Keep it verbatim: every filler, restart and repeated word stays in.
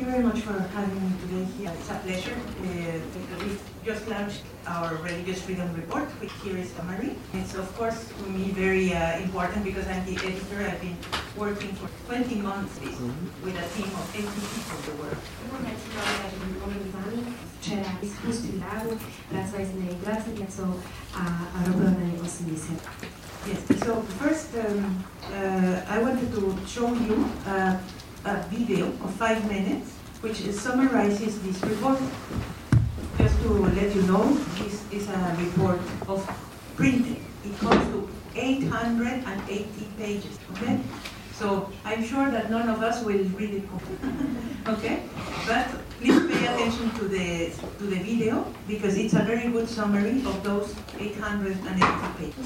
very much for having me today here. It's a pleasure. Uh, we've just launched our Religious Freedom Report, which here is summary. It's of course for me very uh, important because I'm the editor. I've been working for twenty months with a team of eighty people to work. Včera spustili rádu, pracovali sme jej dvadsať mesiacov a, a robili na nej osem mesiacov. Yes, so first um, uh, I wanted to show you uh, a video of five minutes which summarizes this report. Just to let you know, this is a report of printing. It comes to eight hundred eighty pages, okay? So I'm sure that none of us will read it completely, okay? But please pay attention to the to the video because it's a very good summary of those eight hundred eighty pages.